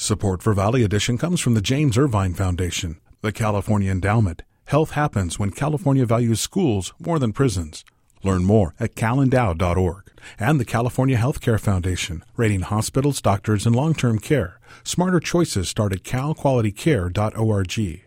Support for Valley Edition comes from the James Irvine Foundation, the California Endowment. Health happens when California values schools more than prisons. Learn more at calendow.org. And the California Healthcare Foundation, rating hospitals, doctors, and long-term care. Smarter choices start at calqualitycare.org.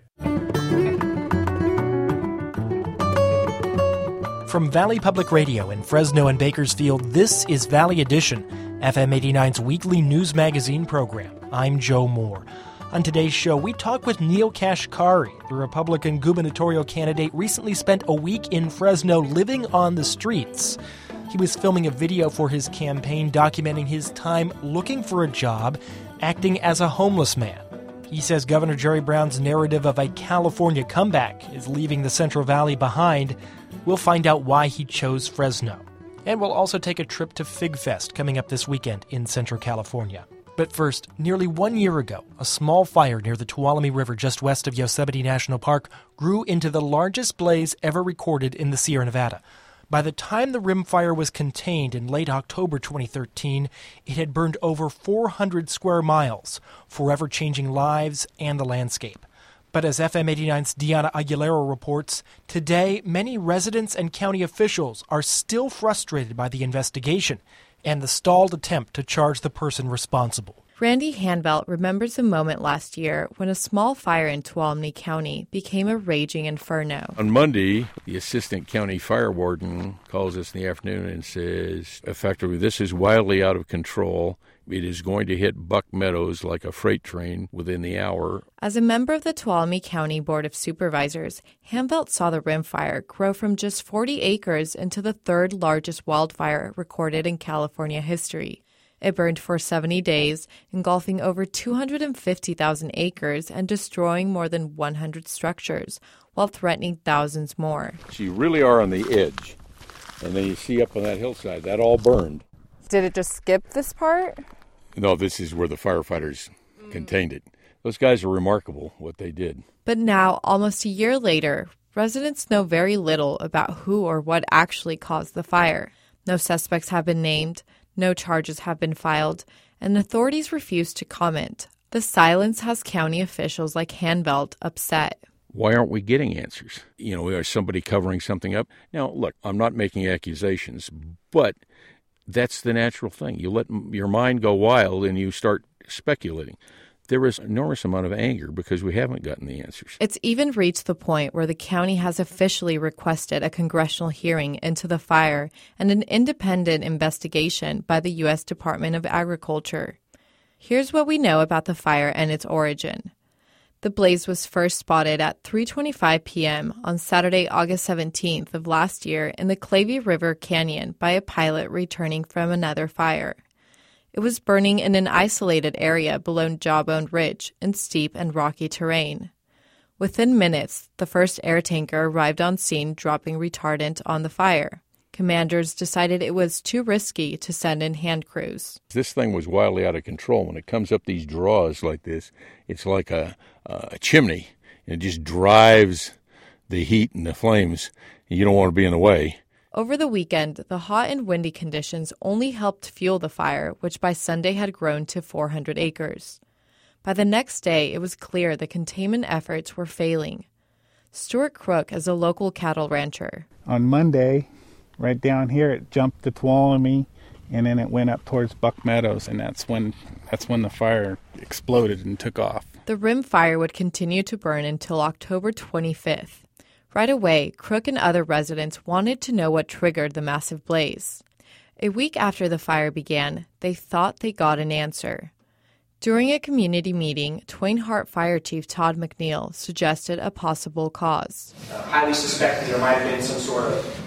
From Valley Public Radio in Fresno and Bakersfield, this is Valley Edition, FM 89's weekly news magazine program. I'm Joe Moore. On today's show, we talk with Neel Kashkari. The Republican gubernatorial candidate recently spent a week in Fresno living on the streets. He was filming a video for his campaign documenting his time looking for a job, acting as a homeless man. He says Governor Jerry Brown's narrative of a California comeback is leaving the Central Valley behind. We'll find out why he chose Fresno. And we'll also take a trip to Fig Fest coming up this weekend in Central California. But first, nearly 1 year ago, a small fire near the Tuolumne River just west of Yosemite National Park grew into the largest blaze ever recorded in the Sierra Nevada. By the time the rim fire was contained in late October 2013, it had burned over 400 square miles, forever changing lives and the landscape. But as FM 89's Diana Aguilera reports, today many residents and county officials are still frustrated by the investigation and the stalled attempt to charge the person responsible. Randy Hanbelt remembers a moment last year when a small fire in Tuolumne County became a raging inferno. On Monday, the assistant county fire warden calls us in the afternoon and says, effectively, this is wildly out of control. It is going to hit Buck Meadows like a freight train within the hour. As a member of the Tuolumne County Board of Supervisors, Hanbelt saw the rim fire grow from just 40 acres into the third largest wildfire recorded in California history. It burned for 70 days, engulfing over 250,000 acres and destroying more than 100 structures, while threatening thousands more. So you really are on the edge. And then you see up on that hillside, that all burned. Did it just skip this part? No, this is where the firefighters contained it. Those guys are remarkable, what they did. But now, almost a year later, residents know very little about who or what actually caused the fire. No suspects have been named, no charges have been filed, and authorities refuse to comment. The silence has county officials like Hanbelt upset. Why aren't we getting answers? Is somebody covering something up? Now, look, I'm not making accusations, but that's the natural thing. You let your mind go wild and you start speculating. There is an enormous amount of anger because we haven't gotten the answers. It's even reached the point where the county has officially requested a congressional hearing into the fire and an independent investigation by the U.S. Department of Agriculture. Here's what we know about the fire and its origin. The blaze was first spotted at 3:25 p.m. on Saturday, August 17th of last year in the Clavey River Canyon by a pilot returning from another fire. It was burning in an isolated area below Jawbone Ridge in steep and rocky terrain. Within minutes, the first air tanker arrived on scene dropping retardant on the fire. Commanders decided it was too risky to send in hand crews. This thing was wildly out of control. When it comes up these draws like this, it's like a chimney. It just drives the heat and the flames, and you don't want to be in the way. Over the weekend, the hot and windy conditions only helped fuel the fire, which by Sunday had grown to 400 acres. By the next day, it was clear the containment efforts were failing. Stuart Crook is a local cattle rancher. On Monday, right down here, it jumped to Tuolumne, and then it went up towards Buck Meadows, and that's when the fire exploded and took off. The rim fire would continue to burn until October 25th. Right away, Crook and other residents wanted to know what triggered the massive blaze. A week after the fire began, they thought they got an answer. During a community meeting, Twain Harte Fire Chief Todd McNeil suggested a possible cause. Highly suspected there might have been some sort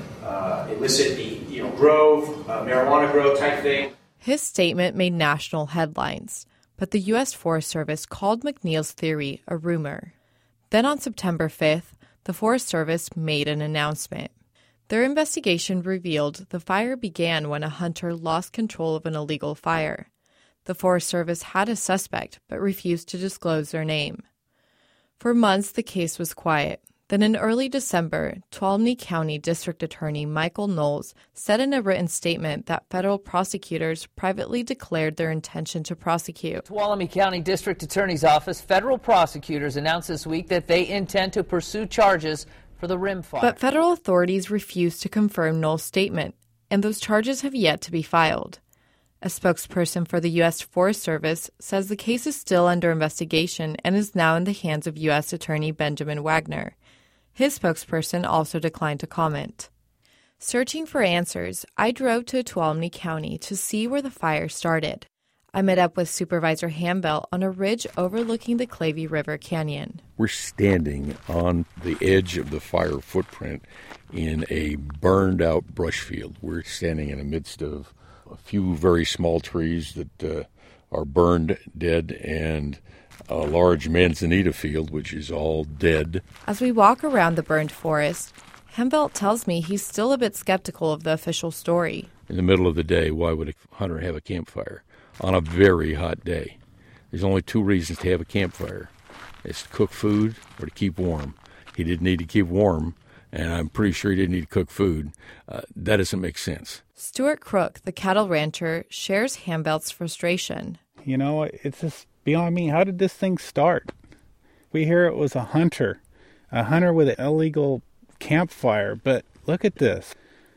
of illicit, grove, marijuana grove type thing. His statement made national headlines, but the U.S. Forest Service called McNeil's theory a rumor. Then on September 5th, the Forest Service made an announcement. Their investigation revealed the fire began when a hunter lost control of an illegal fire. The Forest Service had a suspect, but refused to disclose their name. For months, the case was quiet. Then in early December, Tuolumne County District Attorney Michael Knowles said in a written statement that federal prosecutors privately declared their intention to prosecute. Tuolumne County District Attorney's Office, federal prosecutors announced this week that they intend to pursue charges for the Rim Fire. But federal authorities refused to confirm Knowles' statement, and those charges have yet to be filed. A spokesperson for the U.S. Forest Service says the case is still under investigation and is now in the hands of U.S. Attorney Benjamin Wagner. His spokesperson also declined to comment. Searching for answers, I drove to Tuolumne County to see where the fire started. I met up with Supervisor Hambelt on a ridge overlooking the Clavey River Canyon. We're standing on the edge of the fire footprint in a burned-out brush field. We're standing in the midst of a few very small trees that are burned dead and a large manzanita field, which is all dead. As we walk around the burned forest, Hambelt tells me he's still a bit skeptical of the official story. In the middle of the day, why would a hunter have a campfire on a very hot day? There's only two reasons to have a campfire. It's to cook food or to keep warm. He didn't need to keep warm, and I'm pretty sure he didn't need to cook food. That doesn't make sense. Stuart Crook, the cattle rancher, shares Hambelt's frustration. You know, it's just beyond me. How did this thing start? We hear it was a hunter with an illegal campfire, but look at this.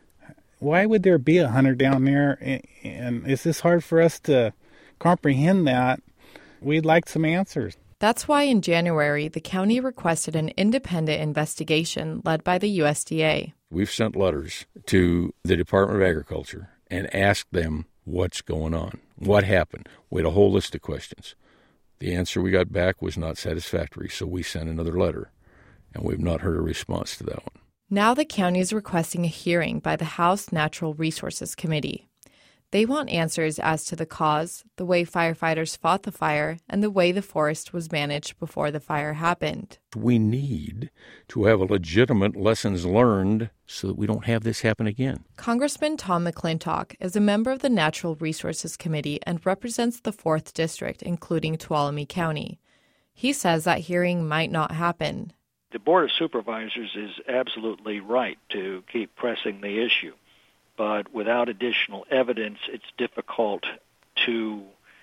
Why would there be a hunter down there? And is this hard for us to comprehend that? We'd like some answers. That's why in January, the county requested an independent investigation led by the USDA. We've sent letters to the Department of Agriculture and asked them what's going on, what happened. We had a whole list of questions. The answer we got back was not satisfactory, so we sent another letter, and we've not heard a response to that one. Now the county is requesting a hearing by the House Natural Resources Committee. They want answers as to the cause, the way firefighters fought the fire, and the way the forest was managed before the fire happened. We need to have a legitimate lessons learned so that we don't have this happen again. Congressman Tom McClintock is a member of the Natural Resources Committee and represents the 4th District, including Tuolumne County. He says that hearing might not happen. The Board of Supervisors is absolutely right to keep pressing the issue. But without additional evidence, it's difficult to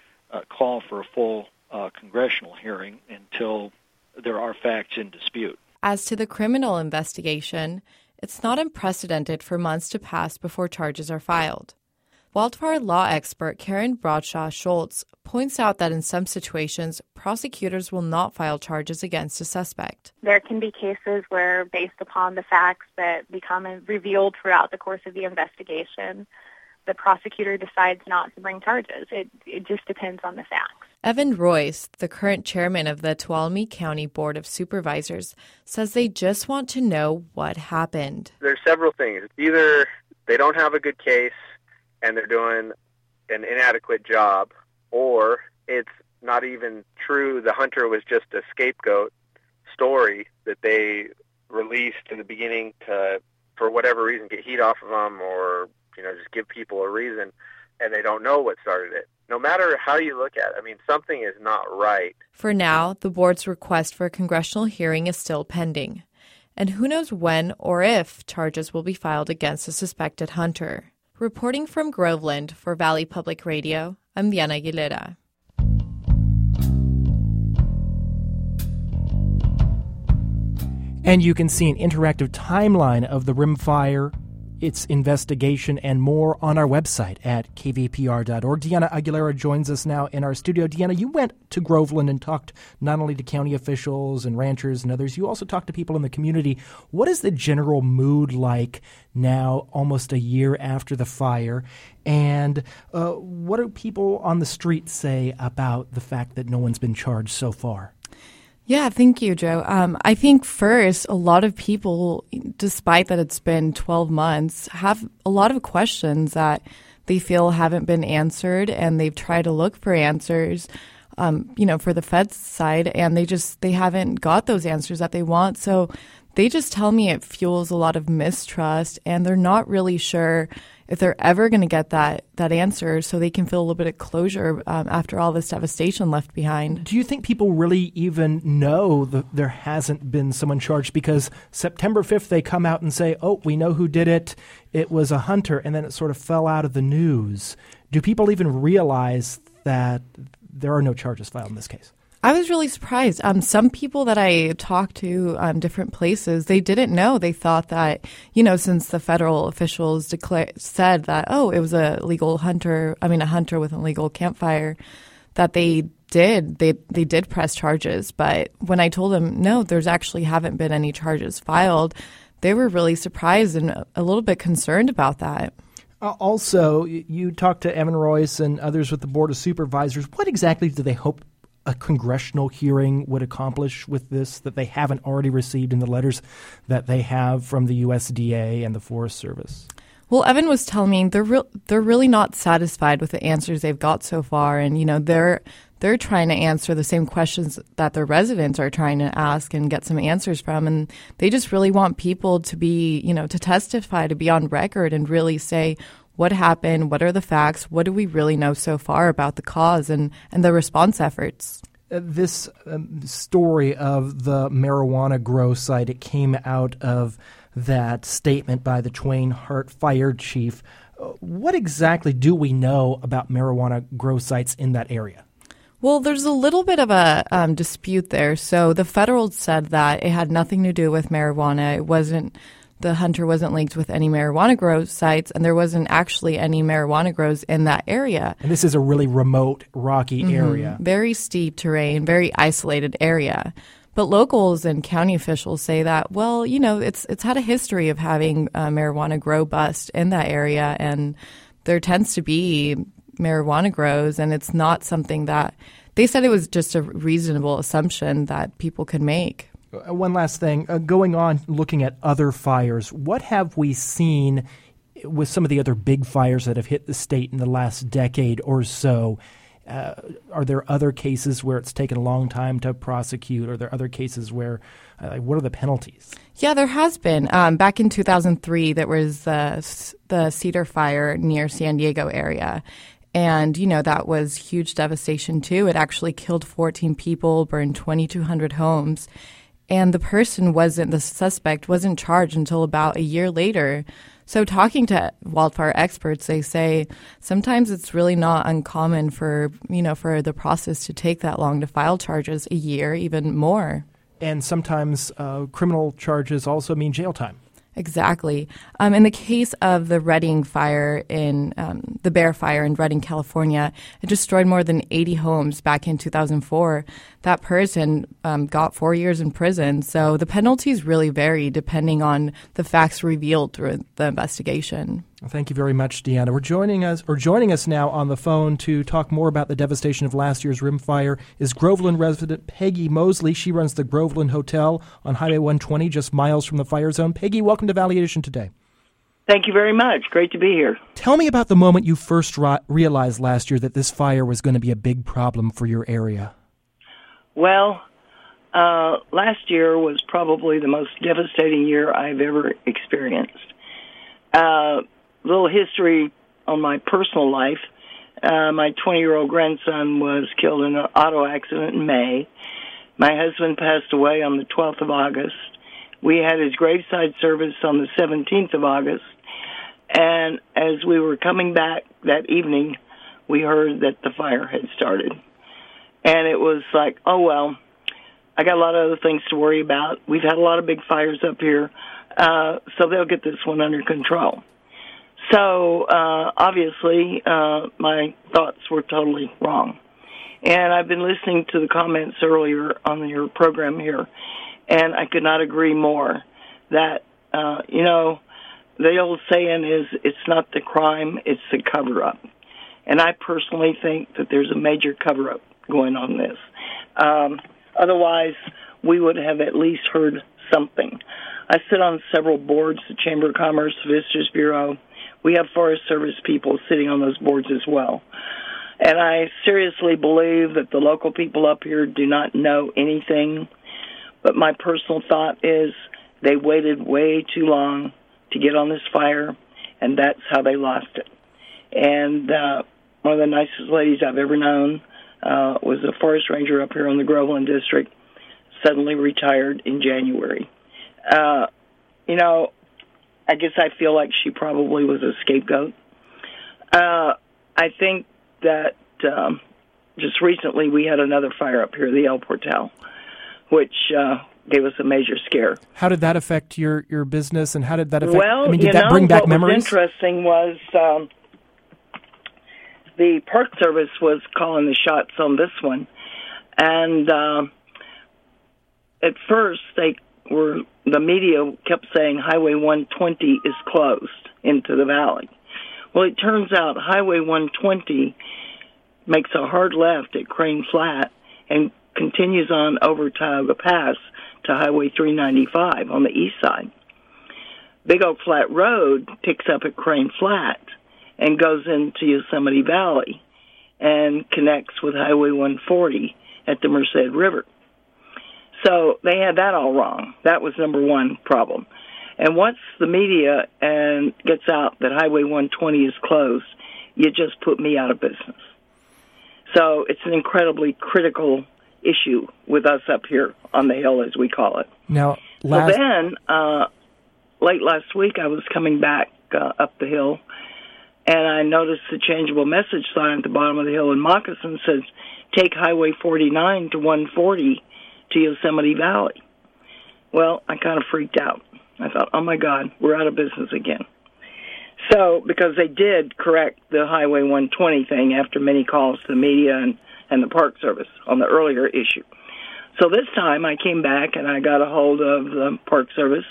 call for a full congressional hearing until there are facts in dispute. As to the criminal investigation, it's not unprecedented for months to pass before charges are filed. Wildfire law expert Karen Bradshaw Schultz points out that in some situations, prosecutors will not file charges against a suspect. There can be cases where, based upon the facts that become revealed throughout the course of the investigation, the prosecutor decides not to bring charges. It just depends on the facts. Evan Royce, the current chairman of the Tuolumne County Board of Supervisors, says they just want to know what happened. There's several things. Either they don't have a good case and they're doing an inadequate job, or it's not even true. The hunter was just a scapegoat story that they released in the beginning to, for whatever reason, get heat off of them or, just give people a reason, and they don't know what started it. No matter how you look at it, I mean, something is not right. For now, the board's request for a congressional hearing is still pending. And who knows when or if charges will be filed against a suspected hunter. Reporting from Groveland for Valley Public Radio, I'm Diana Aguilera. And you can see an interactive timeline of the Rim Fire, its investigation, and more on our website at kvpr.org. Diana Aguilera joins us now in our studio. Diana, you went to Groveland and talked not only to county officials and ranchers and others, you also talked to people in the community. What is the general mood like now, almost a year after the fire? And what do people on the street say about the fact that no one's been charged so far? Yeah, thank you, Joe. I think first, a lot of people, despite that it's been 12 months, have a lot of questions that they feel haven't been answered, and they've tried to look for answers, for the Fed's side, and they haven't got those answers that they want. So they just tell me it fuels a lot of mistrust, and they're not really sure if they're ever going to get that answer so they can feel a little bit of closure after all this devastation left behind. Do you think people really even know that there hasn't been someone charged? Because September 5th, they come out and say, oh, we know who did it. It was a hunter, and then it sort of fell out of the news. Do people even realize that there are no charges filed in this case? I was really surprised. Some people that I talked to different places, they didn't know. They thought that, since the federal officials said that, it was a hunter with an illegal campfire, that they did press charges. But when I told them, no, there's actually haven't been any charges filed, they were really surprised and a little bit concerned about that. Also, you talked to Evan Royce and others with the Board of Supervisors. What exactly do they hope a congressional hearing would accomplish with this that they haven't already received in the letters that they have from the USDA and the Forest Service? Well, Evan was telling me they're really not satisfied with the answers they've got so far, and they're trying to answer the same questions that their residents are trying to ask and get some answers from, and they just really want people to be, to testify, to be on record and really say what happened, what are the facts, what do we really know so far about the cause and the response efforts. This story of the marijuana grow site, it came out of that statement by the Twain Harte fire chief. What exactly do we know about marijuana grow sites in that area? Well, there's a little bit of a dispute there. So the federal said that it had nothing to do with marijuana. The hunter wasn't linked with any marijuana grow sites, and there wasn't actually any marijuana grows in that area. And this is a really remote, rocky area. Very steep terrain, very isolated area. But locals and county officials say that, well, it's had a history of having marijuana grow bust in that area, and there tends to be marijuana grows, and it's not something that they said it was just a reasonable assumption that people could make. One last thing, going on looking at other fires, what have we seen with some of the other big fires that have hit the state in the last decade or so? Are there other cases where it's taken a long time to prosecute? Are there other cases where, what are the penalties? Yeah, there has been. Back in 2003, there was the Cedar Fire near San Diego area. And, that was huge devastation, too. It actually killed 14 people, burned 2,200 homes. And the suspect wasn't charged until about a year later. So talking to wildfire experts, they say sometimes it's really not uncommon for the process to take that long to file charges, a year, even more. And sometimes criminal charges also mean jail time. Exactly. In the case of the Redding fire the Bear Fire in Redding, California, it destroyed more than 80 homes back in 2004. That person got 4 years in prison. So the penalties really vary depending on the facts revealed through the investigation. Well, thank you very much, Deanna. Joining us now on the phone to talk more about the devastation of last year's Rim Fire is Groveland resident Peggy Mosley. She runs the Groveland Hotel on Highway 120, just miles from the fire zone. Peggy, welcome to Valley Edition today. Thank you very much. Great to be here. Tell me about the moment you first realized last year that this fire was going to be a big problem for your area. Well, last year was probably the most devastating year I've ever experienced. Little history on my personal life. My 20-year-old grandson was killed in an auto accident in May. My husband passed away on the 12th of August. We had his graveside service on the 17th of August. And as we were coming back that evening, we heard that the fire had started. And it was like, oh, well, I got a lot of other things to worry about. We've had a lot of big fires up here, so they'll get this one under control. So, obviously, my thoughts were totally wrong. And I've been listening to the comments earlier on your program here, and I could not agree more that, the old saying is, it's not the crime, it's the cover-up. And I personally think that there's a major cover-up going on this. Otherwise, we would have at least heard something. I sit on several boards, the Chamber of Commerce, Visitors Bureau. We have Forest Service people sitting on those boards as well. And I seriously believe that the local people up here do not know anything. But my personal thought is They waited way too long to get on this fire, and that's how they lost it. And one of the nicest ladies I've ever known was a forest ranger up here in the Groveland district, suddenly retired in January. You know, I guess I feel like she probably was a scapegoat. I think that just recently we had another fire up here, the El Portal, which gave us a major scare. How did that affect your business, and how did that affect? Well, I mean, did that bring back memories? What was interesting was the Park Service was calling the shots on this one, and at first the media kept saying Highway 120 is closed into the valley. Well, it turns out Highway 120 makes a hard left at Crane Flat and continues on over Tioga Pass to Highway 395 on the east side. Big Oak Flat Road picks up at Crane Flat and goes into Yosemite Valley and connects with Highway 140 at the Merced River. So they had that all wrong. That was number one problem. And once the media gets out that Highway 120 is closed, you just put me out of business. So it's an incredibly critical issue with us up here on the hill, as we call it. Now, so then, late last week, I was coming back up the hill, and I noticed the changeable message sign at the bottom of the hill in Moccasin says, take Highway 49 to 140 to Yosemite Valley. Well, I kind of freaked out. I thought, oh, my God, we're out of business again. So, because they did correct the Highway 120 thing after many calls to the media and the Park Service on the earlier issue. So this time I came back and I got a hold of the Park Service,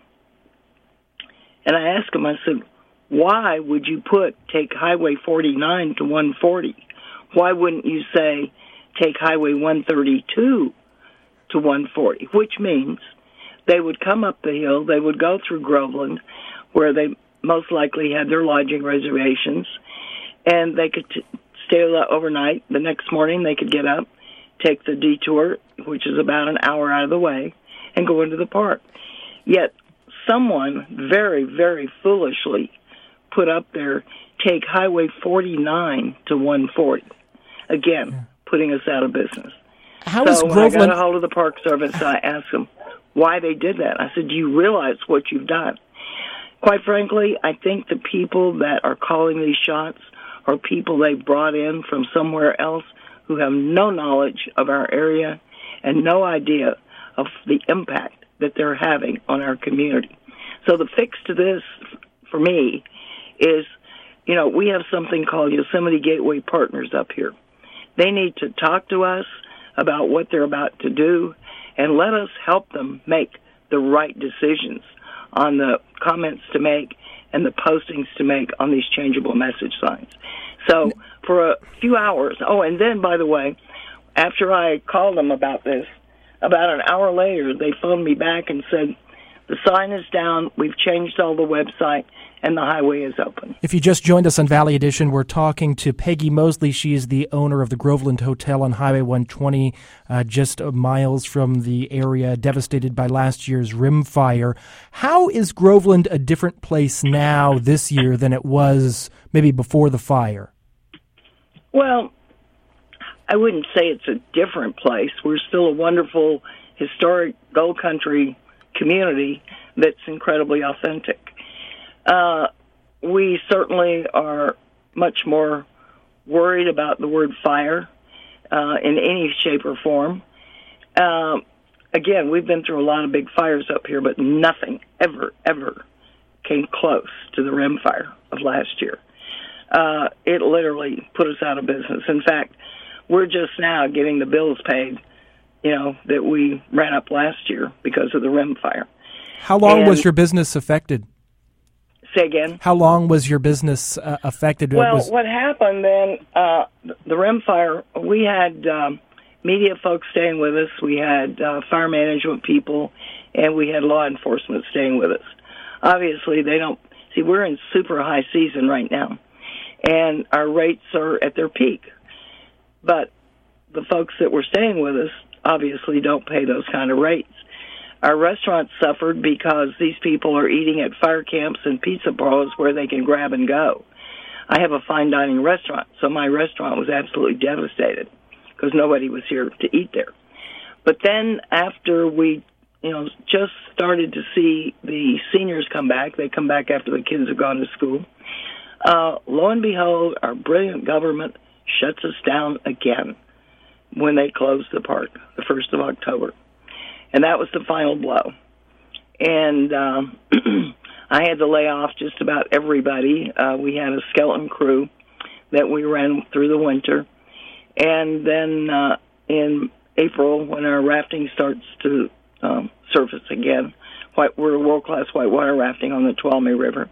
and I asked them, I said, why would you take Highway 49 to 140? Why wouldn't you say take Highway 132 to 140? Which means they would come up the hill, they would go through Groveland, where they most likely had their lodging reservations, and they could stay overnight. The next morning they could get up, take the detour, which is about an hour out of the way, and go into the park. Yet someone very, very foolishly put up there, take Highway 49 to 140. Again, putting us out of business. How is when Groveland... I got a hold of the Park Service, I asked them why they did that. I said, do you realize what you've done? Quite frankly, I think the people that are calling these shots are people they brought in from somewhere else who have no knowledge of our area and no idea of the impact that they're having on our community. So the fix to this, for me, is, we have something called Yosemite Gateway Partners up here. They need to talk to us about what they're about to do and let us help them make the right decisions on the comments to make and the postings to make on these changeable message signs. So for a few hours, and then, by the way, after I called them about this, about an hour later, they phoned me back and said, the sign is down, we've changed all the website, and the highway is open. If you just joined us on Valley Edition, we're talking to Peggy Mosley. She is the owner of the Groveland Hotel on Highway 120, just miles from the area devastated by last year's rim fire. How is Groveland a different place now this year than it was maybe before the fire? Well, I wouldn't say it's a different place. We're still a wonderful, historic gold country community that's incredibly authentic. We certainly are much more worried about the word fire in any shape or form. Again, we've been through a lot of big fires up here, but nothing ever came close to the rim fire of last year. It literally put us out of business. In fact, we're just now getting the bills paid, that we ran up last year because of the rim fire. How long was your business affected? Say again? How long was your business affected? Well, what happened then, the rim fire, we had media folks staying with us, we had fire management people, and we had law enforcement staying with us. Obviously, we're in super high season right now, and our rates are at their peak. But the folks that were staying with us obviously don't pay those kind of rates. Our restaurants suffered because these people are eating at fire camps and pizza parlors where they can grab and go. I have a fine dining restaurant, so my restaurant was absolutely devastated because nobody was here to eat there. But then after we, just started to see the seniors come back, they come back after the kids have gone to school, lo and behold, our brilliant government shuts us down again when they closed the park, the 1st of October. And that was the final blow. And I had to lay off just about everybody. We had a skeleton crew that we ran through the winter. And then in April, when our rafting starts to surface again, we're world-class whitewater rafting on the Tuolumne River,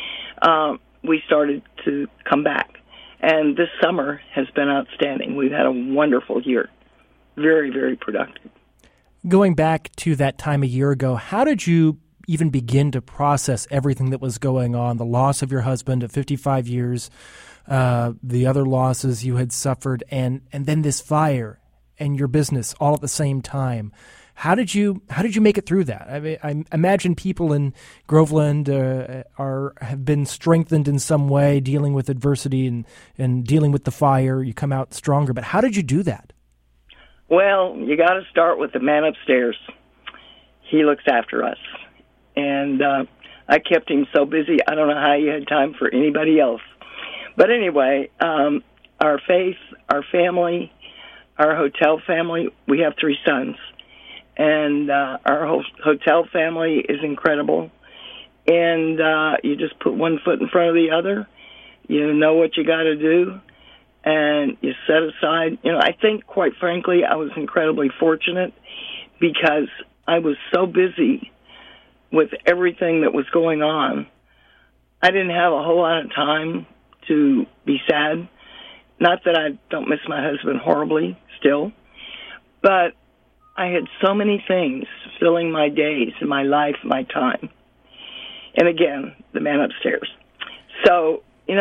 we started to come back. And this summer has been outstanding. We've had a wonderful year. Very, very productive. Going back to that time a year ago, how did you even begin to process everything that was going on, the loss of your husband at 55 years, the other losses you had suffered, and then this fire and your business all at the same time? How did you make it through that? I mean, I imagine people in Groveland have been strengthened in some way, dealing with adversity and dealing with the fire. You come out stronger, but how did you do that? Well, you got to start with the man upstairs. He looks after us. And I kept him so busy, I don't know how he had time for anybody else. But anyway, our faith, our family, our hotel family, we have 3 sons. And our hotel family is incredible. And you just put one foot in front of the other. You know what you got to do. And you set aside, I think, quite frankly, I was incredibly fortunate because I was so busy with everything that was going on. I didn't have a whole lot of time to be sad. Not that I don't miss my husband horribly still, but I had so many things filling my days, my life, my time. And again, the man upstairs. So,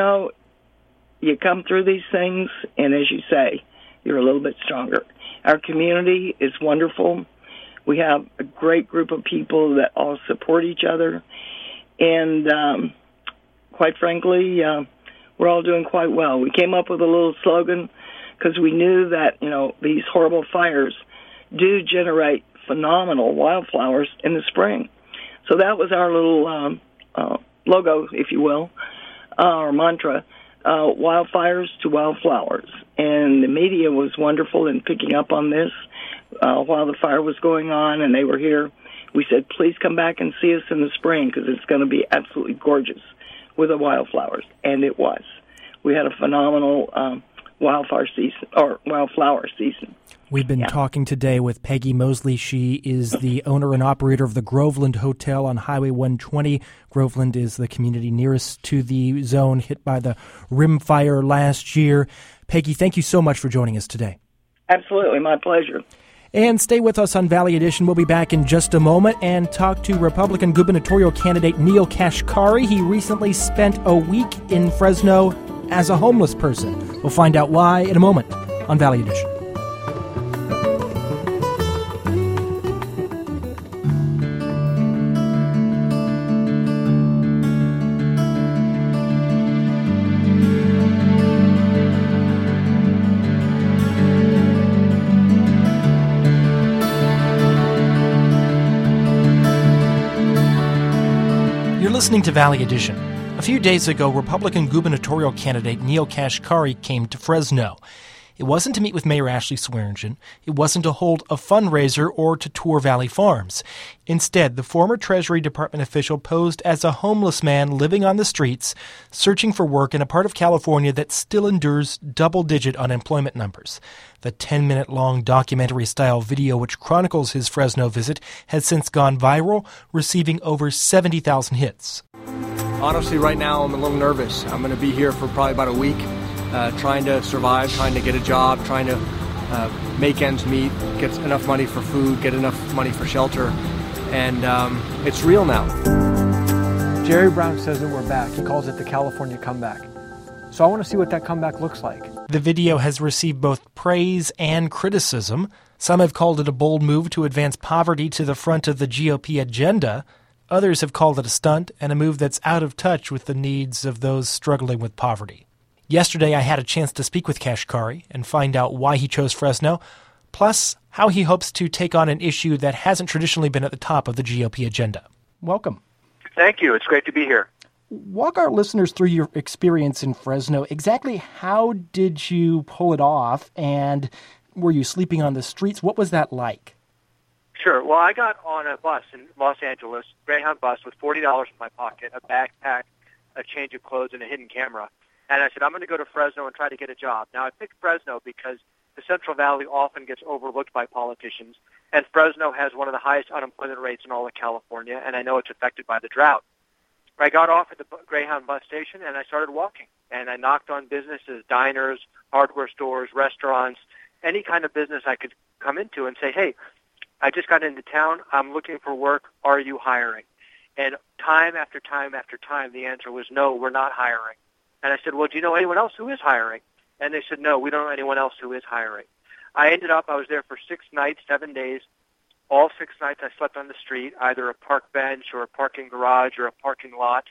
you come through these things, and as you say, you're a little bit stronger. Our community is wonderful. We have a great group of people that all support each other. And quite frankly, we're all doing quite well. We came up with a little slogan because we knew that, these horrible fires do generate phenomenal wildflowers in the spring. So that was our little logo, if you will, our mantra. Wildfires to wildflowers. And the media was wonderful in picking up on this while the fire was going on, and they were here. We said, please come back and see us in the spring because it's going to be absolutely gorgeous with the wildflowers. And it was. We had a phenomenal wildflower season. We've been talking today with Peggy Mosley. She is the owner and operator of the Groveland Hotel on Highway 120. Groveland is the community nearest to the zone hit by the rim fire last year. Peggy, thank you so much for joining us today. Absolutely, my pleasure. And stay with us on Valley Edition. We'll be back in just a moment and talk to Republican gubernatorial candidate Neel Kashkari. He recently spent a week in Fresno as a homeless person. We'll find out why in a moment on Valley Edition. Listening to Valley Edition. A few days ago, Republican gubernatorial candidate Neel Kashkari came to Fresno. It wasn't to meet with Mayor Ashley Swearingen. It wasn't to hold a fundraiser or to tour Valley Farms. Instead, the former Treasury Department official posed as a homeless man living on the streets, searching for work in a part of California that still endures double-digit unemployment numbers. The 10-minute-long documentary-style video which chronicles his Fresno visit has since gone viral, receiving over 70,000 hits. Honestly, right now I'm a little nervous. I'm going to be here for probably about a week, trying to survive, trying to get a job, trying to make ends meet, get enough money for food, get enough money for shelter, and it's real now. Jerry Brown says that we're back. He calls it the California comeback. So I want to see what that comeback looks like. The video has received both praise and criticism. Some have called it a bold move to advance poverty to the front of the GOP agenda. Others have called it a stunt and a move that's out of touch with the needs of those struggling with poverty. Yesterday, I had a chance to speak with Kashkari and find out why he chose Fresno, plus how he hopes to take on an issue that hasn't traditionally been at the top of the GOP agenda. Welcome. Thank you. It's great to be here. Walk our listeners through your experience in Fresno. Exactly how did you pull it off, and were you sleeping on the streets? What was that like? Sure. Well, I got on a bus in Los Angeles, Greyhound bus, with $40 in my pocket, a backpack, a change of clothes, and a hidden camera. And I said, I'm going to go to Fresno and try to get a job. Now, I picked Fresno because the Central Valley often gets overlooked by politicians, and Fresno has one of the highest unemployment rates in all of California, and I know it's affected by the drought. I got off at the Greyhound bus station, and I started walking. And I knocked on businesses, diners, hardware stores, restaurants, any kind of business I could come into and say, hey, I just got into town. I'm looking for work. Are you hiring? And time after time after time, the answer was, no, we're not hiring. And I said, well, do you know anyone else who is hiring? And they said, no, we don't know anyone else who is hiring. I was there for 6 nights, 7 days. All 6 nights I slept on the street, either a park bench or a parking garage or a parking lot.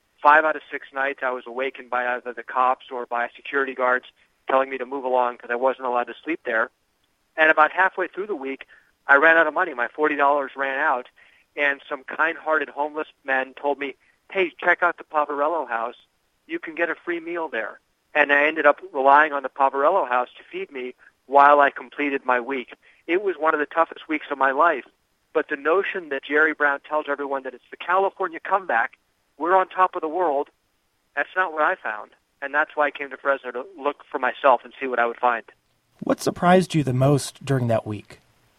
5 out of 6 nights I was awakened by either the cops or by security guards telling me to move along because I wasn't allowed to sleep there. And about halfway through the week, I ran out of money. My $40 ran out, and some kind-hearted homeless men told me, hey, check out the Poverello House. You can get a free meal there. And I ended up relying on the Poverello House to feed me while I completed my week. It was one of the toughest weeks of my life. But the notion that Jerry Brown tells everyone that it's the California comeback, we're on top of the world, that's not what I found. And that's why I came to Fresno to look for myself and see what I would find. What surprised you the most during that week?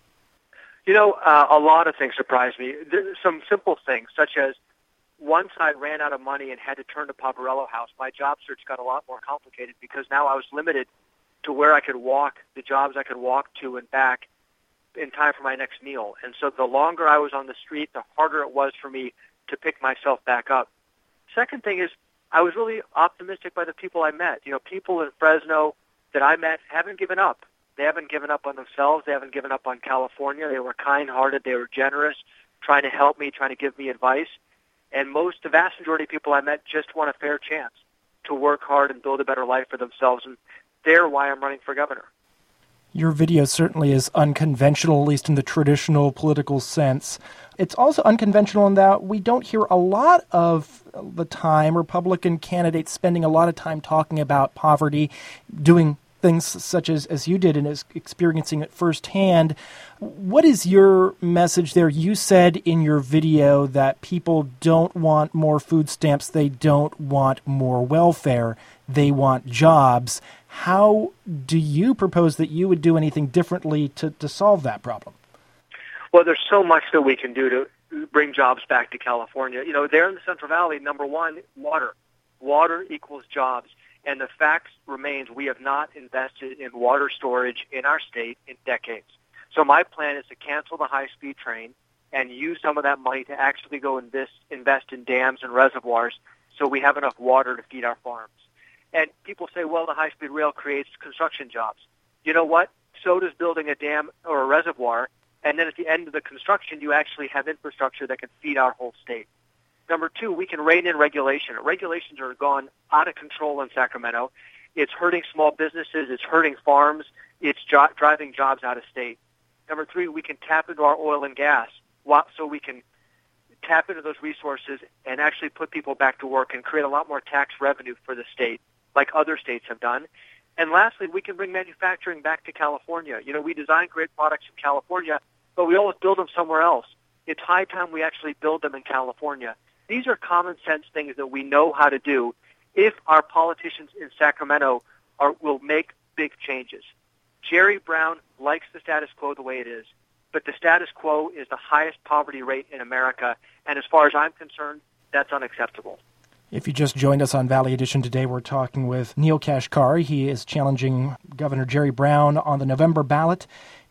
You know, a lot of things surprised me. There's some simple things, such as once I ran out of money and had to turn to Poverello House, my job search got a lot more complicated because now I was limited to where I could walk, the jobs I could walk to and back in time for my next meal. And so the longer I was on the street, the harder it was for me to pick myself back up. Second thing is I was really optimistic by the people I met. You know, people in Fresno that I met haven't given up. They haven't given up on themselves. They haven't given up on California. They were kind-hearted. They were generous, trying to help me, trying to give me advice. And the vast majority of people I met just want a fair chance to work hard and build a better life for themselves. And they're why I'm running for governor. Your video certainly is unconventional, at least in the traditional political sense. It's also unconventional in that we don't hear a lot of the time Republican candidates spending a lot of time talking about poverty, doing things such as you did and is experiencing it firsthand. What is your message there? You said in your video that people don't want more food stamps. They don't want more welfare. They want jobs. How do you propose that you would do anything differently to solve that problem? Well, there's so much that we can do to bring jobs back to California. You know, there in the Central Valley, number one, water. Water equals jobs. And the fact remains we have not invested in water storage in our state in decades. So my plan is to cancel the high-speed train and use some of that money to actually go invest in dams and reservoirs so we have enough water to feed our farms. And people say, well, the high-speed rail creates construction jobs. You know what? So does building a dam or a reservoir. And then at the end of the construction, you actually have infrastructure that can feed our whole state. Number two, we can rein in regulation. Regulations are gone out of control in Sacramento. It's hurting small businesses. It's hurting farms. It's driving jobs out of state. Number three, we can tap into our oil and gas so we can tap into those resources and actually put people back to work and create a lot more tax revenue for the state, like other states have done. And lastly, we can bring manufacturing back to California. You know, we design great products in California, but we always build them somewhere else. It's high time we actually build them in California. These are common sense things that we know how to do if our politicians in Sacramento will make big changes. Jerry Brown likes the status quo the way it is, but the status quo is the highest poverty rate in America, and as far as I'm concerned, that's unacceptable. If you just joined us on Valley Edition today, we're talking with Neel Kashkari. He is challenging Governor Jerry Brown on the November ballot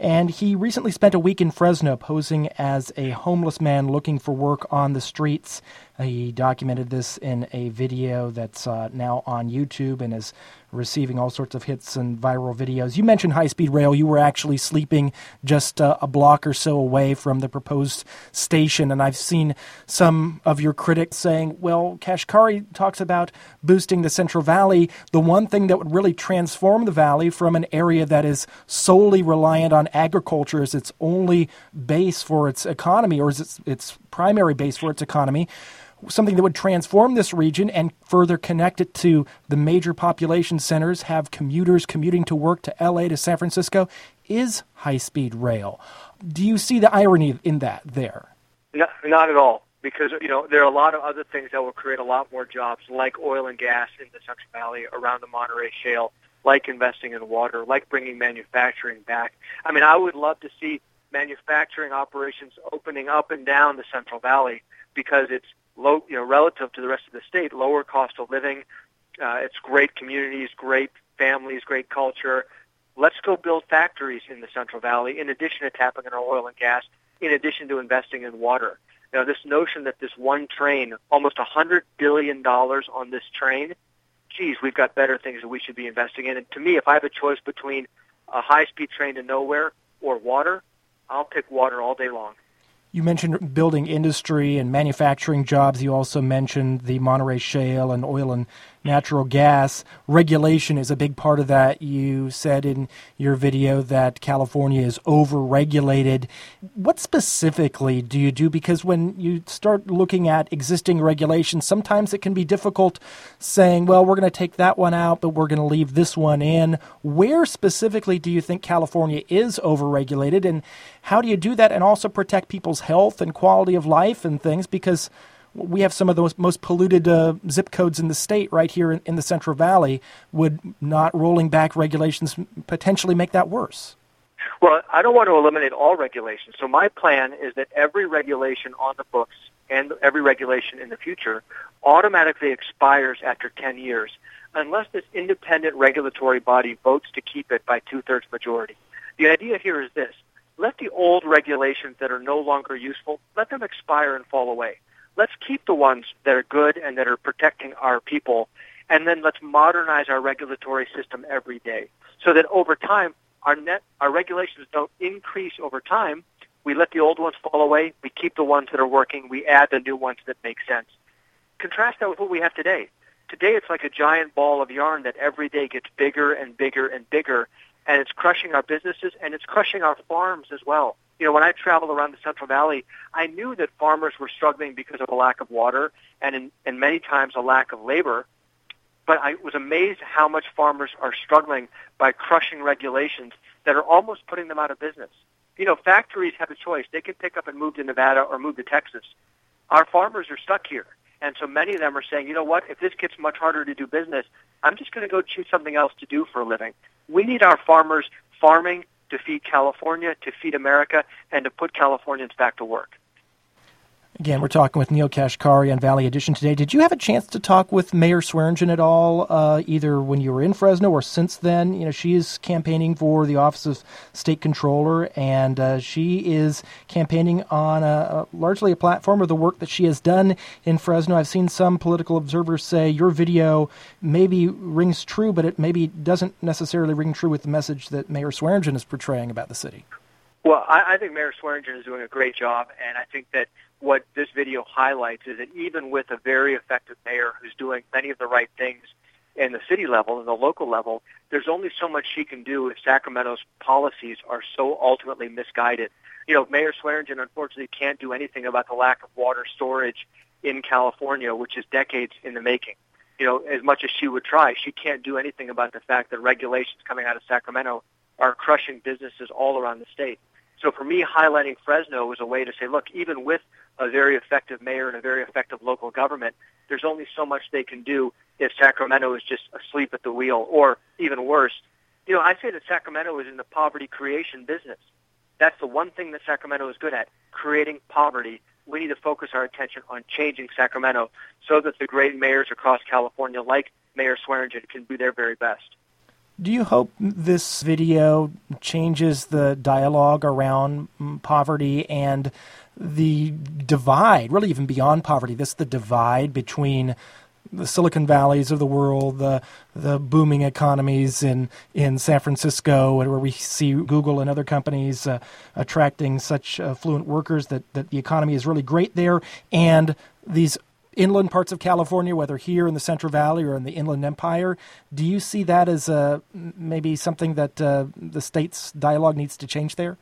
And he recently spent a week in Fresno posing as a homeless man looking for work on the streets. He documented this in a video that's now on YouTube and is receiving all sorts of hits and viral videos. You mentioned high-speed rail. You were actually sleeping just a block or so away from the proposed station, and I've seen some of your critics saying, well, Kashkari talks about boosting the Central Valley. The one thing that would really transform the valley from an area that is solely reliant on agriculture as its only base for its economy, or as its primary base for its economy, something that would transform this region and further connect it to the major population centers, have commuters commuting to work to L.A., to San Francisco, is high-speed rail. Do you see the irony in that there? Not at all, because there are a lot of other things that will create a lot more jobs, like oil and gas in the Central Valley around the Monterey Shale, like investing in water, like bringing manufacturing back. I mean, I would love to see manufacturing operations opening up and down the Central Valley because it's low, relative to the rest of the state, lower cost of living. It's great communities, great families, great culture. Let's go build factories in the Central Valley in addition to tapping into oil and gas, in addition to investing in water. This notion that this one train, almost $100 billion on this train, geez, we've got better things that we should be investing in. And to me, if I have a choice between a high-speed train to nowhere or water, I'll pick water all day long. You mentioned building industry and manufacturing jobs. You also mentioned the Monterey Shale and oil and natural gas. Regulation is a big part of that. You said in your video that California is over-regulated. What specifically do you do? Because when you start looking at existing regulations, sometimes it can be difficult saying, well, we're going to take that one out, but we're going to leave this one in. Where specifically do you think California is over-regulated, and how do you do that and also protect people's health and quality of life and things? Because we have some of the most polluted zip codes in the state right here in the Central Valley. Would not rolling back regulations potentially make that worse? Well, I don't want to eliminate all regulations. So my plan is that every regulation on the books and every regulation in the future automatically expires after 10 years unless this independent regulatory body votes to keep it by two-thirds majority. The idea here is this. Let the old regulations that are no longer useful, let them expire and fall away. Let's keep the ones that are good and that are protecting our people, and then let's modernize our regulatory system every day so that over time our regulations don't increase over time. We let the old ones fall away. We keep the ones that are working. We add the new ones that make sense. Contrast that with what we have today. Today it's like a giant ball of yarn that every day gets bigger and bigger and bigger, and it's crushing our businesses and it's crushing our farms as well. When I traveled around the Central Valley, I knew that farmers were struggling because of a lack of water and many times a lack of labor. But I was amazed how much farmers are struggling by crushing regulations that are almost putting them out of business. Factories have a choice. They can pick up and move to Nevada or move to Texas. Our farmers are stuck here. And so many of them are saying, you know what, if this gets much harder to do business, I'm just going to go choose something else to do for a living. We need our farmers farming to feed California, to feed America, and to put Californians back to work. Again, we're talking with Neel Kashkari on Valley Edition today. Did you have a chance to talk with Mayor Swearengin at all, either when you were in Fresno or since then? She is campaigning for the office of State Controller, and she is campaigning on largely a platform of the work that she has done in Fresno. I've seen some political observers say your video maybe rings true, but it maybe doesn't necessarily ring true with the message that Mayor Swearengin is portraying about the city. Well, I think Mayor Swearengin is doing a great job, and I think that what this video highlights is that even with a very effective mayor who's doing many of the right things in the city level and the local level, there's only so much she can do if Sacramento's policies are so ultimately misguided. Mayor Swearengin unfortunately can't do anything about the lack of water storage in California, which is decades in the making. As much as she would try, she can't do anything about the fact that regulations coming out of Sacramento are crushing businesses all around the state. So for me, highlighting Fresno was a way to say, look, even with a very effective mayor and a very effective local government, there's only so much they can do if Sacramento is just asleep at the wheel, or even worse. I say that Sacramento is in the poverty creation business. That's the one thing that Sacramento is good at, creating poverty. We need to focus our attention on changing Sacramento so that the great mayors across California, like Mayor Swearengin, can do their very best. Do you hope this video changes the dialogue around poverty and the divide, really even beyond poverty, the divide between the Silicon Valleys of the world, the booming economies in San Francisco, where we see Google and other companies attracting such affluent workers that the economy is really great there, and these inland parts of California, whether here in the Central Valley or in the Inland Empire? Do you see that as maybe something that the state's dialogue needs to change there?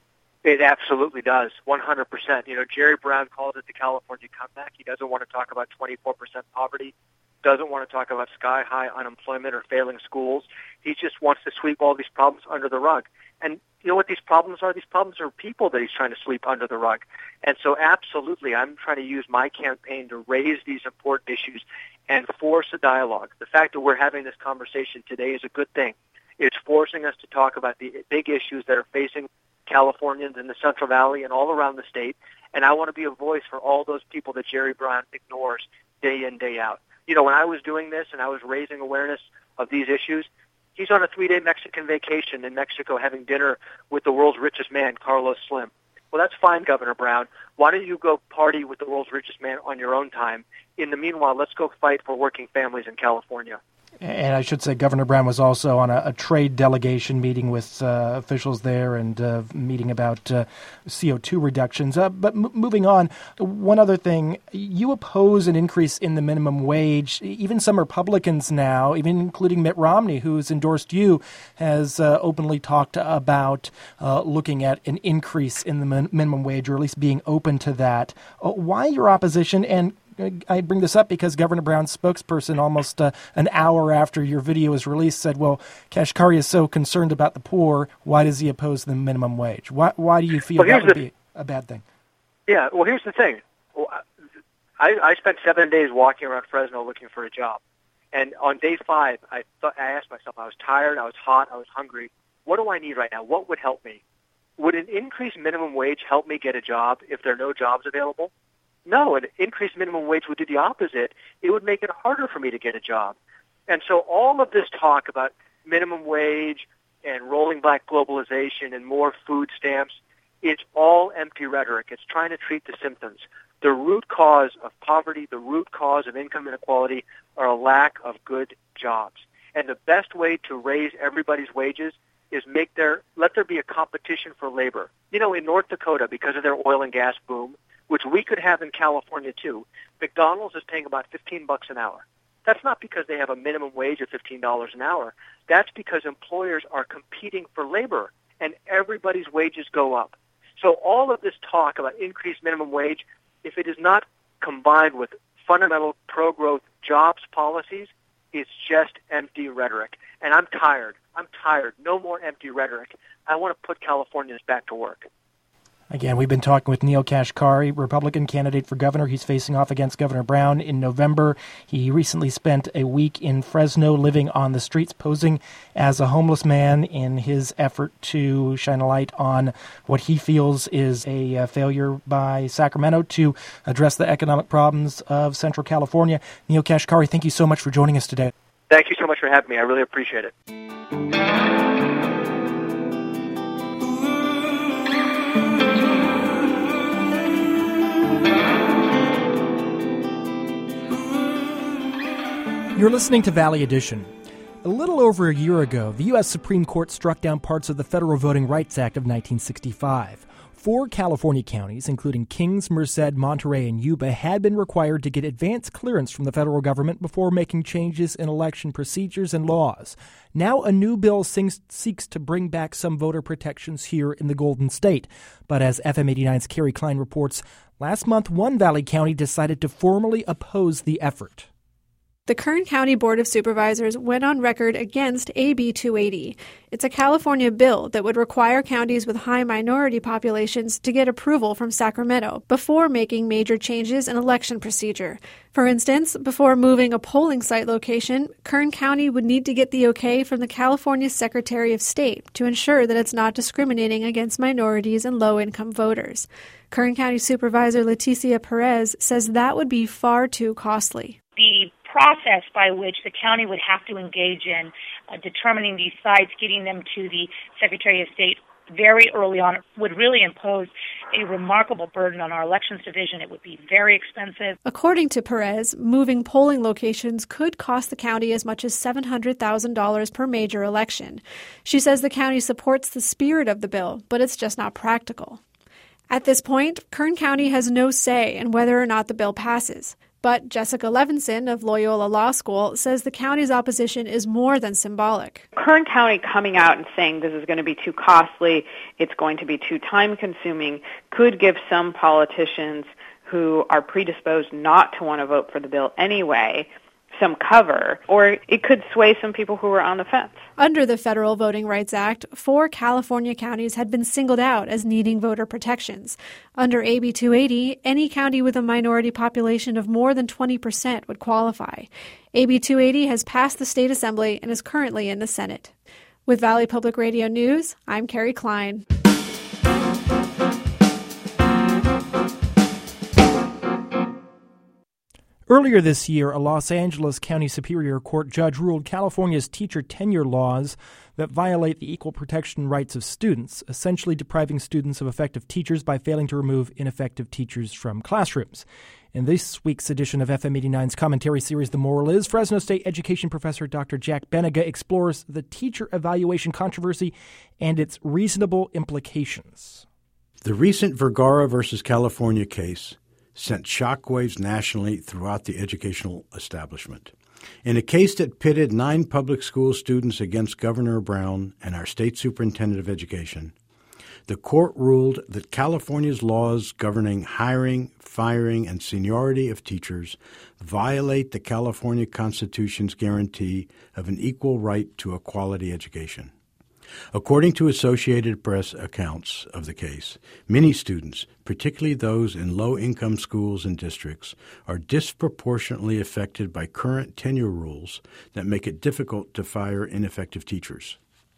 It absolutely does, 100%. Jerry Brown calls it the California comeback. He doesn't want to talk about 24% poverty, doesn't want to talk about sky-high unemployment or failing schools. He just wants to sweep all these problems under the rug. And you know what these problems are? These problems are people that he's trying to sweep under the rug. And so absolutely, I'm trying to use my campaign to raise these important issues and force a dialogue. The fact that we're having this conversation today is a good thing. It's forcing us to talk about the big issues that are facing Californians in the Central Valley and all around the state. And I want to be a voice for all those people that Jerry Brown ignores day in, day out. When I was doing this and I was raising awareness of these issues, he's on a 3-day Mexican vacation in Mexico having dinner with the world's richest man, Carlos Slim. Well, that's fine, Governor Brown. Why don't you go party with the world's richest man on your own time? In the meanwhile, let's go fight for working families in California. And I should say Governor Brown was also on a trade delegation meeting with officials there and meeting about CO2 reductions. But moving on, one other thing, you oppose an increase in the minimum wage. Even some Republicans now, even including Mitt Romney, who's endorsed you, has openly talked about looking at an increase in the minimum wage, or at least being open to that. Why your opposition? And I bring this up because Governor Brown's spokesperson, almost an hour after your video was released, said, well, Kashkari is so concerned about the poor, why does he oppose the minimum wage? Why do you feel that would be a bad thing? Yeah, well, here's the thing. I spent 7 days walking around Fresno looking for a job. And on day 5, I asked myself, I was tired, I was hot, I was hungry. What do I need right now? What would help me? Would an increased minimum wage help me get a job if there are no jobs available? No, an increased minimum wage would do the opposite. It would make it harder for me to get a job. And so all of this talk about minimum wage and rolling back globalization and more food stamps, it's all empty rhetoric. It's trying to treat the symptoms. The root cause of poverty, the root cause of income inequality are a lack of good jobs. And the best way to raise everybody's wages is let there be a competition for labor. In North Dakota, because of their oil and gas boom, which we could have in California too, McDonald's is paying about $15 an hour. That's not because they have a minimum wage of $15 an hour. That's because employers are competing for labor, and everybody's wages go up. So all of this talk about increased minimum wage, if it is not combined with fundamental pro-growth jobs policies, it's just empty rhetoric. And I'm tired. No more empty rhetoric. I want to put Californians back to work. Again, we've been talking with Neel Kashkari, Republican candidate for governor. He's facing off against Governor Brown in November. He recently spent a week in Fresno living on the streets, posing as a homeless man in his effort to shine a light on what he feels is a failure by Sacramento to address the economic problems of Central California. Neel Kashkari, thank you so much for joining us today. Thank you so much for having me. I really appreciate it. You're listening to Valley Edition. A little over a year ago, the U.S. Supreme Court struck down parts of the Federal Voting Rights Act of 1965. 4 California counties, including Kings, Merced, Monterey, and Yuba, had been required to get advance clearance from the federal government before making changes in election procedures and laws. Now a new bill seeks to bring back some voter protections here in the Golden State. But as FM 89's Carrie Klein reports, last month one Valley county decided to formally oppose the effort. The Kern County Board of Supervisors went on record against AB 280. It's a California bill that would require counties with high minority populations to get approval from Sacramento before making major changes in election procedure. For instance, before moving a polling site location, Kern County would need to get the okay from the California Secretary of State to ensure that it's not discriminating against minorities and low-income voters. Kern County Supervisor Leticia Perez says that would be far too costly. The process by which the county would have to engage in determining these sites, getting them to the Secretary of State very early on, would really impose a remarkable burden on our elections division. It would be very expensive. According to Perez, moving polling locations could cost the county as much as $700,000 per major election. She says the county supports the spirit of the bill, but it's just not practical. At this point, Kern County has no say in whether or not the bill passes. But Jessica Levinson of Loyola Law School says the county's opposition is more than symbolic. Kern County coming out and saying this is going to be too costly, it's going to be too time-consuming, could give some politicians who are predisposed not to want to vote for the bill anyway some cover, or it could sway some people who are on the fence. Under the Federal Voting Rights Act, 4 California counties had been singled out as needing voter protections. Under AB 280, any county with a minority population of more than 20% would qualify. AB 280 has passed the state assembly and is currently in the Senate. With Valley Public Radio News, I'm Carrie Klein. Earlier this year, a Los Angeles County Superior Court judge ruled California's teacher tenure laws that violate the equal protection rights of students, essentially depriving students of effective teachers by failing to remove ineffective teachers from classrooms. In this week's edition of FM 89's commentary series, The Moral Is, Fresno State education professor Dr. Jack Benega explores the teacher evaluation controversy and its reasonable implications. The recent Vergara versus California case sent shockwaves nationally throughout the educational establishment. In a case that pitted 9 public school students against Governor Brown and our state superintendent of education, the court ruled that California's laws governing hiring, firing, and seniority of teachers violate the California Constitution's guarantee of an equal right to a quality education. According to Associated Press accounts of the case, many students, particularly those in low-income schools and districts, are disproportionately affected by current tenure rules that make it difficult to fire ineffective teachers.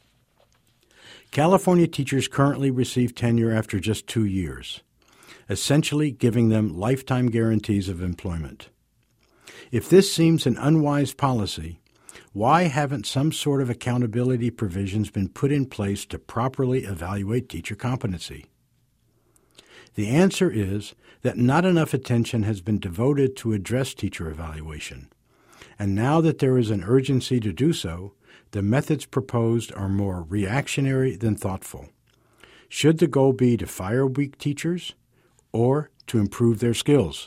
California teachers currently receive tenure after just 2 years, essentially giving them lifetime guarantees of employment. If this seems an unwise policy, why haven't some sort of accountability provisions been put in place to properly evaluate teacher competency? The answer is that not enough attention has been devoted to address teacher evaluation. And now that there is an urgency to do so, the methods proposed are more reactionary than thoughtful. Should the goal be to fire weak teachers or to improve their skills?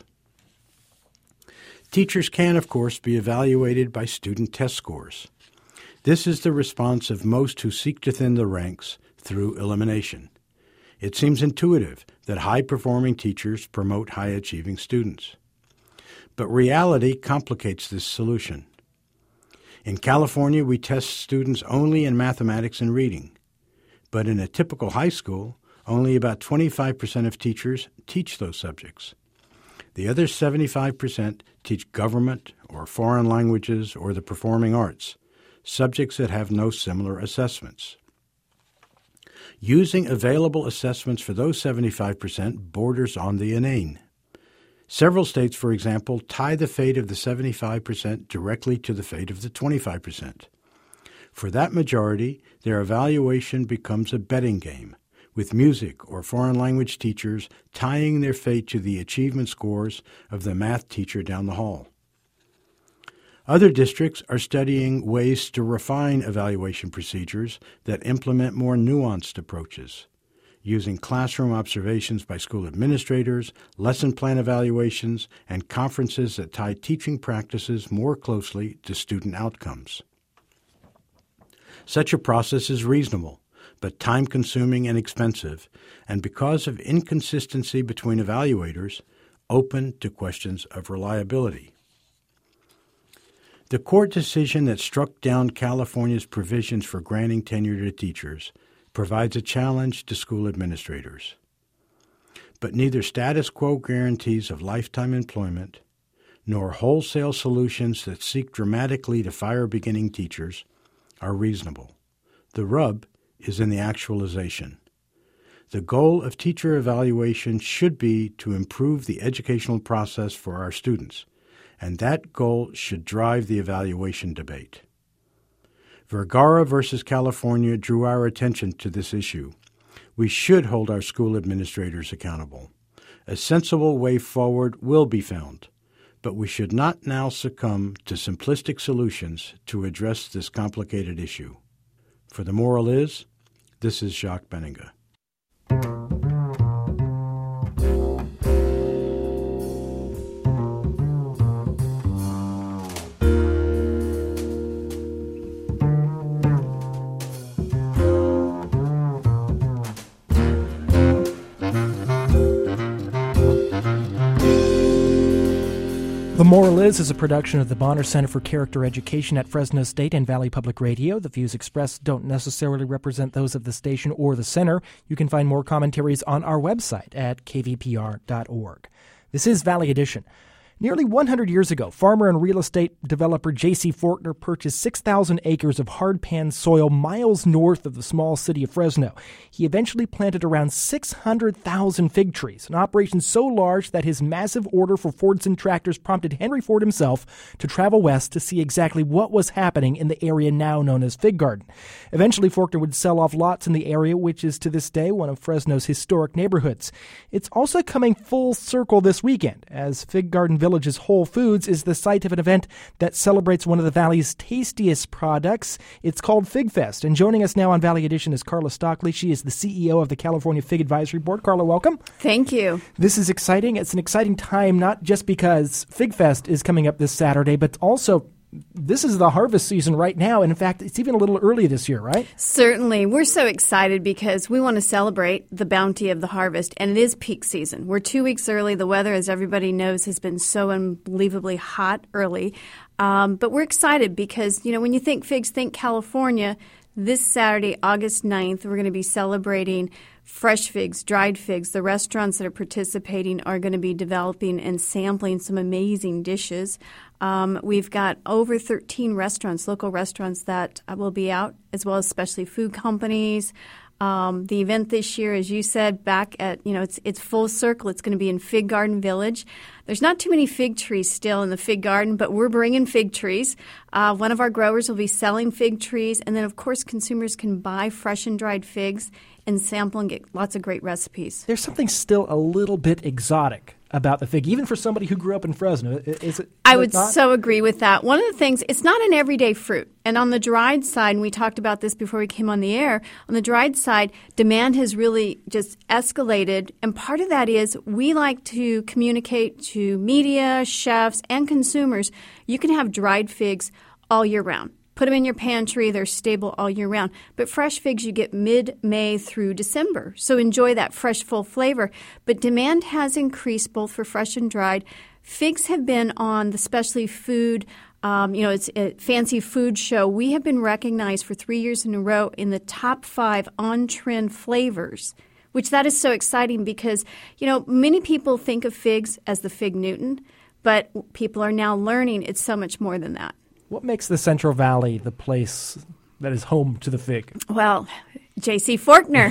Teachers can, of course, be evaluated by student test scores. This is the response of most who seek to thin the ranks through elimination. It seems intuitive that high-performing teachers promote high-achieving students. But reality complicates this solution. In California, we test students only in mathematics and reading. But in a typical high school, only about 25% of teachers teach those subjects. The other 75% teach government or foreign languages or the performing arts, subjects that have no similar assessments. Using available assessments for those 75% borders on the inane. Several states, for example, tie the fate of the 75% directly to the fate of the 25%. For that majority, their evaluation becomes a betting game, with music or foreign language teachers tying their fate to the achievement scores of the math teacher down the hall. Other districts are studying ways to refine evaluation procedures that implement more nuanced approaches, using classroom observations by school administrators, lesson plan evaluations, and conferences that tie teaching practices more closely to student outcomes. Such a process is reasonable, but time-consuming and expensive, and because of inconsistency between evaluators, open to questions of reliability. The court decision that struck down California's provisions for granting tenure to teachers provides a challenge to school administrators. But neither status quo guarantees of lifetime employment nor wholesale solutions that seek dramatically to fire beginning teachers are reasonable. The rub is in the actualization. The goal of teacher evaluation should be to improve the educational process for our students, and that goal should drive the evaluation debate. Vergara versus California drew our attention to this issue. We should hold our school administrators accountable. A sensible way forward will be found, but we should not now succumb to simplistic solutions to address this complicated issue. For The Moral Is, this is Jacques Benninga. The Moral is a production of the Bonner Center for Character Education at Fresno State and Valley Public Radio. The views expressed don't necessarily represent those of the station or the center. You can find more commentaries on our website at kvpr.org. This is Valley Edition. Nearly 100 years ago, farmer and real estate developer J.C. Fortner purchased 6,000 acres of hardpan soil miles north of the small city of Fresno. He eventually planted around 600,000 fig trees, an operation so large that his massive order for Fordson tractors prompted Henry Ford himself to travel west to see exactly what was happening in the area now known as Fig Garden. Eventually, Fortner would sell off lots in the area, which is to this day one of Fresno's historic neighborhoods. It's also coming full circle this weekend, as Fig Garden Village's Whole Foods is the site of an event that celebrates one of the Valley's tastiest products. It's called Fig Fest. And joining us now on Valley Edition is Carla Stockley. She is the CEO of the California Fig Advisory Board. Carla, welcome. Thank you. This is exciting. It's an exciting time, not just because Fig Fest is coming up this Saturday, but also this is the harvest season right now. And in fact, it's even a little early this year, right? Certainly. We're so excited because we want to celebrate the bounty of the harvest, and it is peak season. We're 2 weeks early. The weather, as everybody knows, has been so unbelievably hot early. But we're excited because, when you think figs, think California. This Saturday, August 9th, we're going to be celebrating fresh figs, dried figs. The restaurants that are participating are going to be developing and sampling some amazing dishes. We've got over 13 restaurants, local restaurants that will be out, as well as specialty food companies. The event this year, as you said, back at, it's full circle. It's going to be in Fig Garden Village. There's not too many fig trees still in the fig garden, but we're bringing fig trees. One of our growers will be selling fig trees. And then, of course, consumers can buy fresh and dried figs and sample and get lots of great recipes. There's something still a little bit exotic about the fig, even for somebody who grew up in Fresno. I would so agree with that. One of the things, it's not an everyday fruit. And on the dried side, and we talked about this before we came on the air, on the dried side, demand has really just escalated. And part of that is we like to communicate to media, chefs, and consumers. You can have dried figs all year round. Put them in your pantry. They're stable all year round. But fresh figs you get mid-May through December. So enjoy that fresh, full flavor. But demand has increased both for fresh and dried. Figs have been on the specialty food, it's a fancy food show. We have been recognized for 3 years in a row in the top 5 on-trend flavors, which that is so exciting because, many people think of figs as the Fig Newton, but people are now learning it's so much more than that. What makes the Central Valley the place that is home to the fig? Well, J.C. Fortner.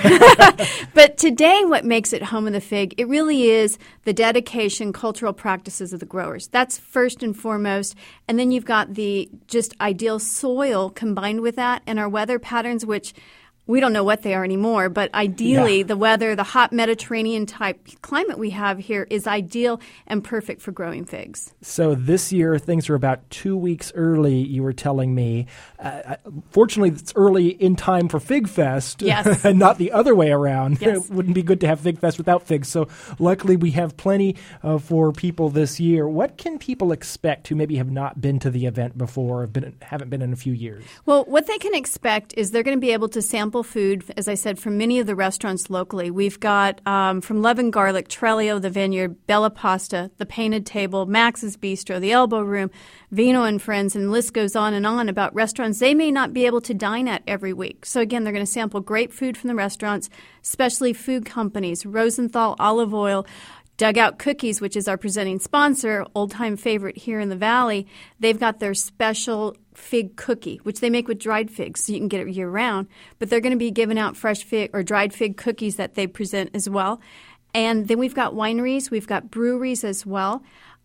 But today what makes it home of the fig, it really is the dedication, cultural practices of the growers. That's first and foremost. And then you've got the just ideal soil combined with that and our weather patterns, which we don't know what they are anymore, but ideally the weather, the hot Mediterranean type climate we have here is ideal and perfect for growing figs. So this year things are about 2 weeks early, you were telling me. Fortunately, it's early in time for Fig Fest, yes. And not the other way around. Yes. It wouldn't be good to have Fig Fest without figs. So luckily we have plenty for people this year. What can people expect who maybe have not been to the event before, or haven't been in a few years? Well, what they can expect is they're going to be able to sample food, as I said, from many of the restaurants locally. We've got from Love and Garlic, Trelio, The Vineyard, Bella Pasta, The Painted Table, Max's Bistro, The Elbow Room, Vino and Friends, and the list goes on and on about restaurants they may not be able to dine at every week. So again, they're going to sample great food from the restaurants, especially food companies, Rosenthal Olive Oil, Dugout Cookies, which is our presenting sponsor, old-time favorite here in the Valley. They've got their special fig cookie, which they make with dried figs, so you can get it year-round. But they're going to be giving out fresh fig or dried fig cookies that they present as well. And then we've got wineries. We've got breweries as well.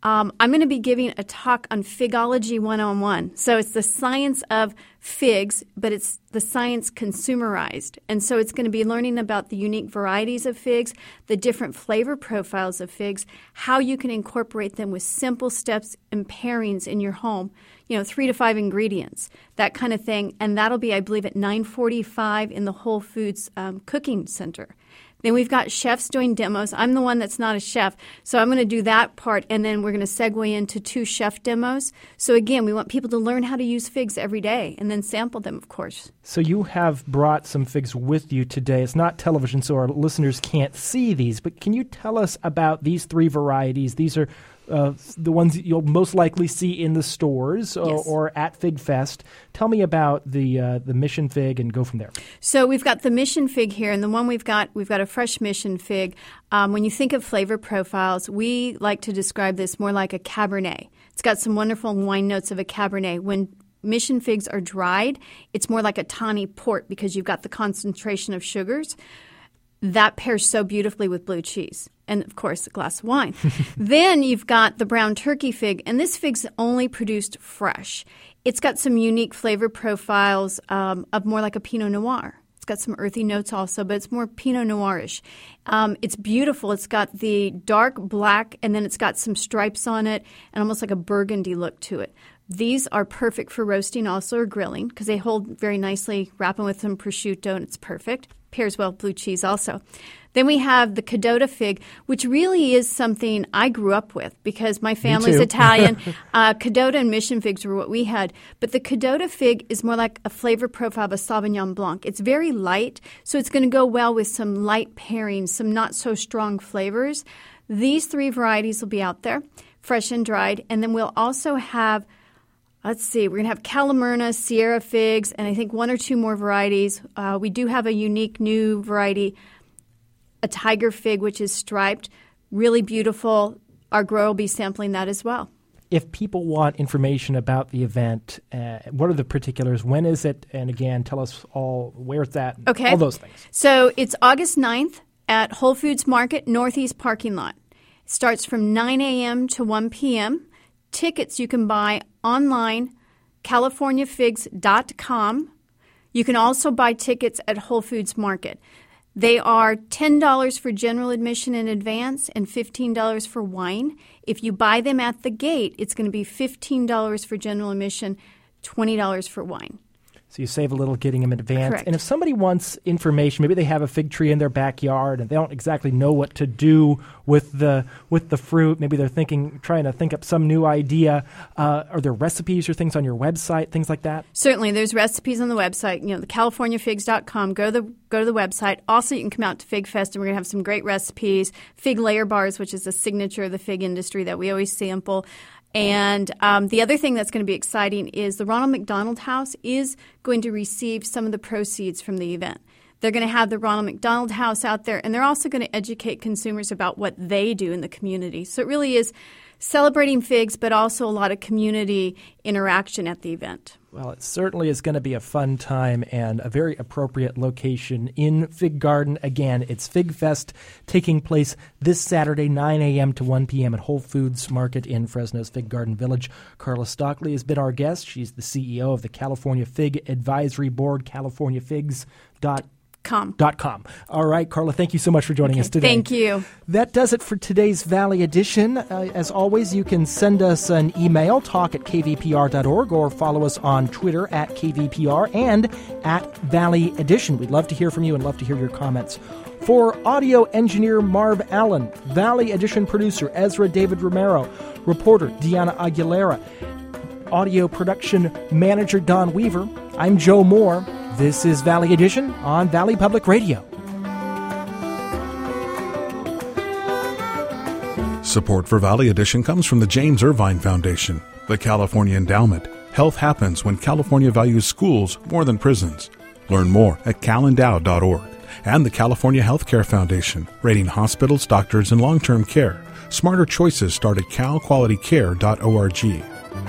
I'm going to be giving a talk on Figology 101. So it's the science of figs, but it's the science consumerized. And so it's going to be learning about the unique varieties of figs, the different flavor profiles of figs, how you can incorporate them with simple steps and pairings in your home, 3 to 5 ingredients, that kind of thing. And that'll be, I believe, at 9:45 in the Whole Foods Cooking Center. Then we've got chefs doing demos. I'm the one that's not a chef, so I'm going to do that part, and then we're going to segue into 2 chef demos. So again, we want people to learn how to use figs every day and then sample them, of course. So you have brought some figs with you today. It's not television, so our listeners can't see these, but can you tell us about these 3 varieties? These are the ones that you'll most likely see in the stores or at Fig Fest. Tell me about the Mission Fig and go from there. So we've got the Mission Fig here, and the one we've got a fresh Mission Fig. When you think of flavor profiles, we like to describe this more like a Cabernet. It's got some wonderful wine notes of a Cabernet. When Mission figs are dried, it's more like a tawny port because you've got the concentration of sugars. That pairs so beautifully with blue cheese and, of course, a glass of wine. Then you've got the brown turkey fig, and this fig's only produced fresh. It's got some unique flavor profiles of more like a Pinot Noir. It's got some earthy notes also, but it's more Pinot Noirish. It's beautiful. It's got the dark black, and then it's got some stripes on it and almost like a burgundy look to it. These are perfect for roasting also or grilling because they hold very nicely, wrapping with some prosciutto, and it's perfect. Pairs well with blue cheese also. Then we have the Cadota fig, which really is something I grew up with because my family's Italian. Cadota and Mission figs were what we had. But the Cadota fig is more like a flavor profile of a Sauvignon Blanc. It's very light, so it's going to go well with some light pairings, some not so strong flavors. These 3 varieties will be out there, fresh and dried. And then we'll also have we're going to have Calamerna, Sierra figs, and I think 1 or 2 more varieties. We do have a unique new variety, a tiger fig, which is striped, really beautiful. Our grower will be sampling that as well. If people want information about the event, what are the particulars? When is it? And again, tell us all where it's at, okay. All those things. So it's August 9th at Whole Foods Market, Northeast Parking Lot. It starts from 9 a.m. to 1 p.m. Tickets you can buy online, CaliforniaFigs.com. You can also buy tickets at Whole Foods Market. They are $10 for general admission in advance and $15 for wine. If you buy them at the gate, it's going to be $15 for general admission, $20 for wine. So you save a little getting them in advance. Correct. And if somebody wants information, maybe they have a fig tree in their backyard and they don't exactly know what to do with the fruit. Maybe they're trying to think up some new idea. Are there recipes or things on your website, things like that? Certainly, there's recipes on the website. The CaliforniaFigs.com. Go to the website. Also, you can come out to Fig Fest, and we're going to have some great recipes. Fig layer bars, which is a signature of the fig industry that we always sample. And the other thing that's going to be exciting is the Ronald McDonald House is going to receive some of the proceeds from the event. They're going to have the Ronald McDonald House out there, and they're also going to educate consumers about what they do in the community. So it really is celebrating figs, but also a lot of community interaction at the event. Well, it certainly is going to be a fun time and a very appropriate location in Fig Garden. Again, it's Fig Fest taking place this Saturday, 9 a.m. to 1 p.m. at Whole Foods Market in Fresno's Fig Garden Village. Carla Stockley has been our guest. She's the CEO of the California Fig Advisory Board, CaliforniaFigs.com. All right, Carla, thank you so much for joining us today. Thank you. That does it for today's Valley Edition. As always, you can send us an email, talk@kvpr.org, or follow us on Twitter @KVPR and @Valley Edition. We'd love to hear from you and love to hear your comments. For audio engineer Marv Allen, Valley Edition producer Ezra David Romero, reporter Deanna Aguilera, audio production manager Don Weaver, I'm Joe Moore. This is Valley Edition on Valley Public Radio. Support for Valley Edition comes from the James Irvine Foundation, the California Endowment. Health happens when California values schools more than prisons. Learn more at calendow.org. And the California Healthcare Foundation, rating hospitals, doctors, and long-term care. Smarter choices start at calqualitycare.org.